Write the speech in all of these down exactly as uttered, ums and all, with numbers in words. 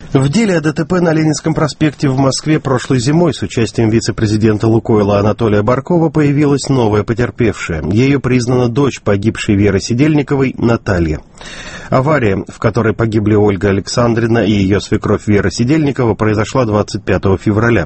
В деле о ДТП на Ленинском проспекте в Москве прошлой зимой с участием вице-президента «Лукойла» Анатолия Баркова появилась новая потерпевшая. Ею признана дочь погибшей Веры Сидельниковой Наталья. Авария, в которой погибли Ольга Александрина и ее свекровь Вера Сидельникова, произошла двадцать пятого февраля.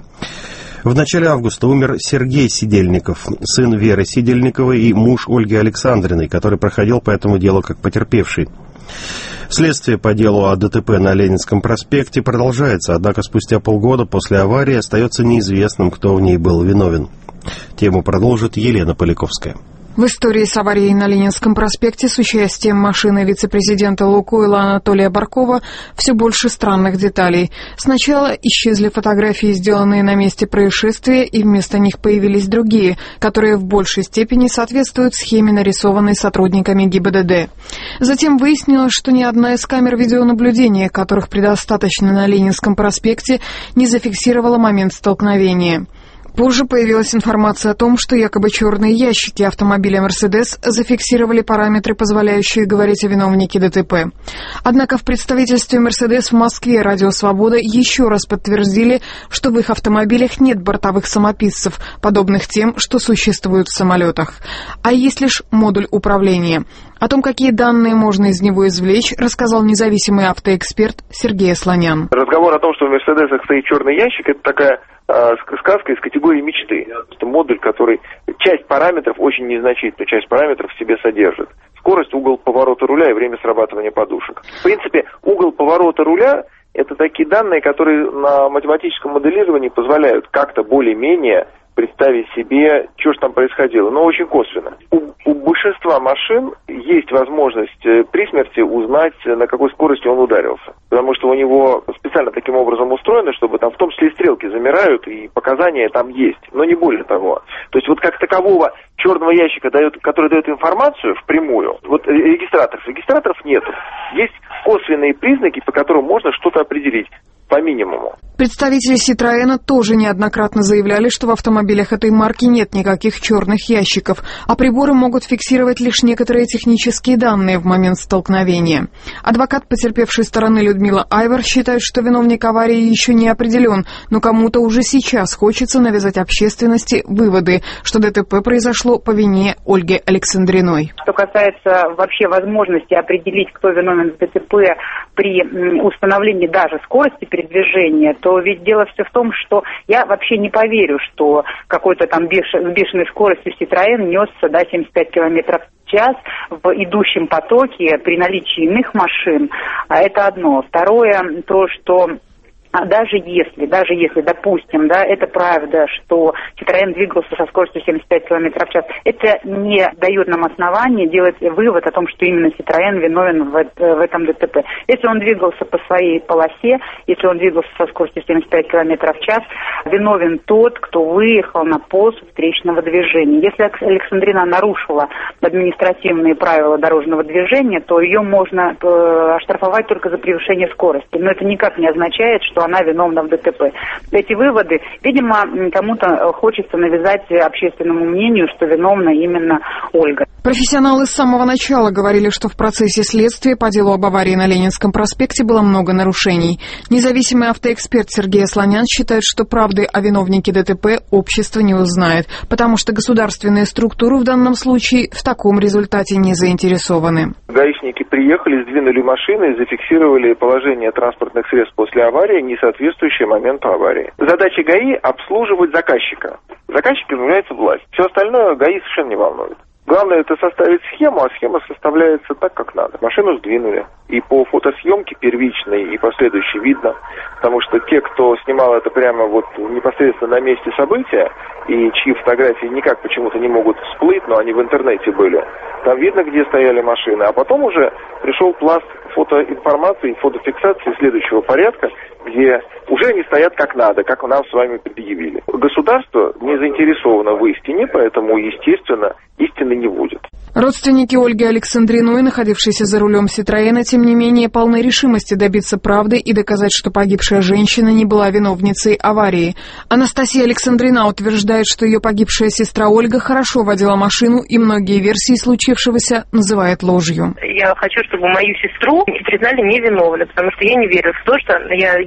В начале августа умер Сергей Сидельников, сын Веры Сидельниковой и муж Ольги Александриной, который проходил по этому делу как потерпевший. Следствие по делу о ДТП на Ленинском проспекте продолжается, однако спустя полгода после аварии остается неизвестным, кто в ней был виновен. Тему продолжит Елена Поляковская. В истории с аварией на Ленинском проспекте с участием машины вице-президента «Лукойла» Анатолия Баркова все больше странных деталей. Сначала исчезли фотографии, сделанные на месте происшествия, и вместо них появились другие, которые в большей степени соответствуют схеме, нарисованной сотрудниками ГИБДД. Затем выяснилось, что ни одна из камер видеонаблюдения, которых предостаточно на Ленинском проспекте, не зафиксировала момент столкновения. Позже появилась информация о том, что якобы черные ящики автомобиля «Мерседес» зафиксировали параметры, позволяющие говорить о виновнике ДТП. Однако в представительстве «Мерседес» в Москве «Радио Свобода» еще раз подтвердили, что в их автомобилях нет бортовых самописцев, подобных тем, что существуют в самолетах, а есть лишь модуль управления. О том, какие данные можно из него извлечь, рассказал независимый автоэксперт Сергей Асланян. Разговор о том, что в «Мерседесах» стоит черный ящик, это такая сказка из категории мечты. Это модуль, который часть параметров, очень незначительную часть параметров в себе содержит. Скорость, угол поворота руля и время срабатывания подушек. В принципе, угол поворота руля – это такие данные, которые на математическом моделировании позволяют как-то более-менее представить себе, что же там происходило, но очень косвенно. У, у большинства машин есть возможность при смерти узнать, на какой скорости он ударился. Потому что у него специально таким образом устроено, чтобы там в том числе и стрелки замирают, и показания там есть, но не более того. То есть вот как такового черного ящика, дает, который дает информацию впрямую, вот регистраторов, регистраторов нету. Есть косвенные признаки, по которым можно что-то определить. По минимуму. Представители «Ситроэна» тоже неоднократно заявляли, что в автомобилях этой марки нет никаких черных ящиков, а приборы могут фиксировать лишь некоторые технические данные в момент столкновения. Адвокат потерпевшей стороны Людмила Айвар считает, что виновник аварии еще не определен, но кому-то уже сейчас хочется навязать общественности выводы, что ДТП произошло по вине Ольги Александриной. Что касается вообще возможности определить, кто виновен в ДТП при установлении даже скорости передвижения, то ведь дело все в том, что я вообще не поверю, что какой-то там беш... с бешеной скоростью Citroën несся до семьдесят пять километров в час в идущем потоке при наличии иных машин. А это одно. Второе, то, что даже если, даже если, допустим, да, это правда, что Citroën двигался со скоростью семьдесят пять километров в час, это не дает нам основания делать вывод о том, что именно Citroën виновен в, в этом ДТП. Если он двигался по своей полосе, если он двигался со скоростью семьдесят пять километров в час, виновен тот, кто выехал на полосу встречного движения. Если Александрина нарушила административные правила дорожного движения, то ее можно э, оштрафовать только за превышение скорости. Но это никак не означает, что она виновна в ДТП. Эти выводы, видимо, кому-то хочется навязать общественному мнению, что виновна именно Ольга. Профессионалы с самого начала говорили, что в процессе следствия по делу об аварии на Ленинском проспекте было много нарушений. Независимый автоэксперт Сергей Асланян считает, что правды о виновнике ДТП общество не узнает, потому что государственные структуры в данном случае в таком результате не заинтересованы. Гаишники приехали, сдвинули машины, зафиксировали положение транспортных средств после аварии, не соответствующее моменту аварии. Задача ГАИ – обслуживать заказчика. Заказчиком является власть. Все остальное ГАИ совершенно не волнует. Главное это составить схему, а схема составляется так, как надо. Машину сдвинули. И по фотосъемке первичной и последующей видно, потому что те, кто снимал это прямо вот непосредственно на месте события, и чьи фотографии никак почему-то не могут всплыть, но они в интернете были, там видно, где стояли машины. А потом уже пришел пласт фотоинформации, фотофиксации следующего порядка, где уже они стоят как надо, как нам с вами предъявили. Государство не заинтересовано в истине, поэтому, естественно, истины не будет. Родственники Ольги Александриной, находившиеся за рулем Citroёна, тем не менее полны решимости добиться правды и доказать, что погибшая женщина не была виновницей аварии. Анастасия Александрина утверждает, что ее погибшая сестра Ольга хорошо водила машину и многие версии случившегося называет ложью. Я хочу, чтобы мою сестру признали невиновной, потому что я не верю в то, что я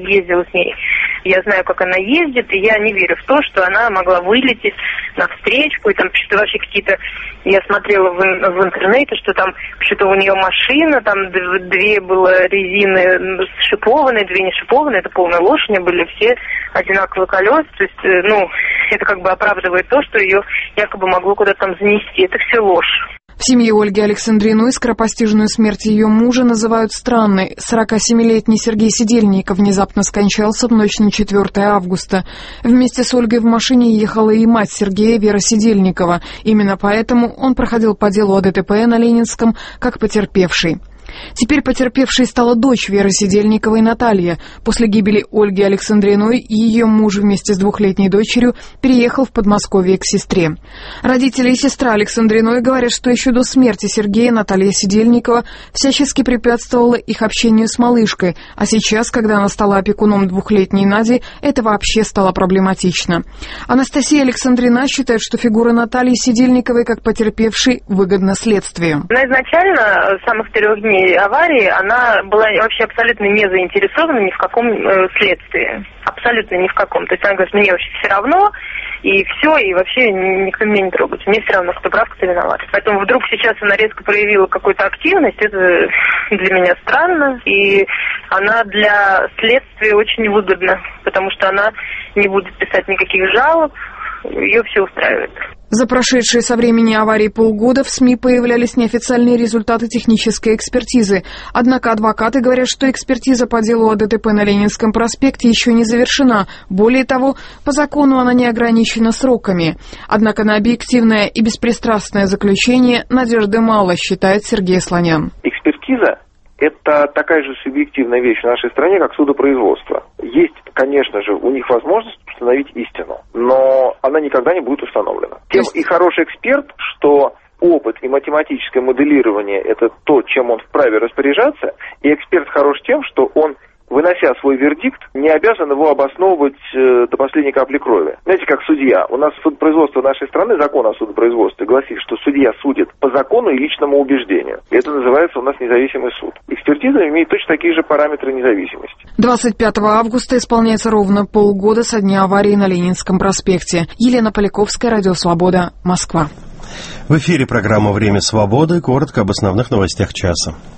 ездила с ней. Я знаю, как она ездит, и я не верю в то, что она могла вылететь на встречку, и там что-то вообще какие-то... Я смотрела в, в интернете, что там что-то у нее машина, там две было резины шипованные, две не шипованные, это полная ложь, у нее были все одинаковые колеса, то есть, ну, это как бы оправдывает то, что ее якобы могло куда-то там занести. Это все ложь. В семье Ольги Александриной скоропостижную смерть ее мужа называют странной. сорокасемилетний Сергей Сидельников внезапно скончался в ночь на четвёртое августа. Вместе с Ольгой в машине ехала и мать Сергея, Вера Сидельникова. Именно поэтому он проходил по делу о ДТП на Ленинском как потерпевший. Теперь потерпевшей стала дочь Веры Сидельниковой Наталья. После гибели Ольги Александриной ее муж вместе с двухлетней дочерью переехал в Подмосковье к сестре. Родители и сестра Александриной говорят, что еще до смерти Сергея Наталья Сидельникова всячески препятствовала их общению с малышкой, а сейчас, когда она стала опекуном двухлетней Нади, это вообще стало проблематично. Анастасия Александрина считает, что фигура Натальи Сидельниковой как потерпевшей выгодна следствию. Но изначально, с самых трех дней аварии, она была вообще абсолютно не заинтересована ни в каком э, следствии. Абсолютно ни в каком. То есть она говорит, мне вообще все равно, и все, и вообще никто меня не трогает. Мне все равно, кто прав, кто виноват. Поэтому вдруг сейчас она резко проявила какую-то активность, это для меня странно, и она для следствия очень выгодна, потому что она не будет писать никаких жалоб, ее все устраивает. За прошедшие со времени аварии полгода в СМИ появлялись неофициальные результаты технической экспертизы. Однако адвокаты говорят, что экспертиза по делу о ДТП на Ленинском проспекте еще не завершена. Более того, по закону она не ограничена сроками. Однако на объективное и беспристрастное заключение надежды мало, считает Сергей Слонян. Экспертиза – это такая же субъективная вещь в нашей стране, как судопроизводство. Есть, конечно же, у них возможность установить истину, но она никогда не будет установлена. Тем и хороший эксперт, что опыт и математическое моделирование – это то, чем он вправе распоряжаться, и эксперт хорош тем, что он, вынося свой вердикт, не обязан его обосновывать э, до последней капли крови. Знаете, как судья. У нас судопроизводство нашей страны, закон о судопроизводстве гласит, что судья судит по закону и личному убеждению. И это называется у нас независимый суд. Экспертиза имеет точно такие же параметры независимости. двадцать пятого августа исполняется ровно полгода со дня аварии на Ленинском проспекте. Елена Поляковская, Радио Свобода, Москва. В эфире программа «Время свободы». Коротко об основных новостях часа.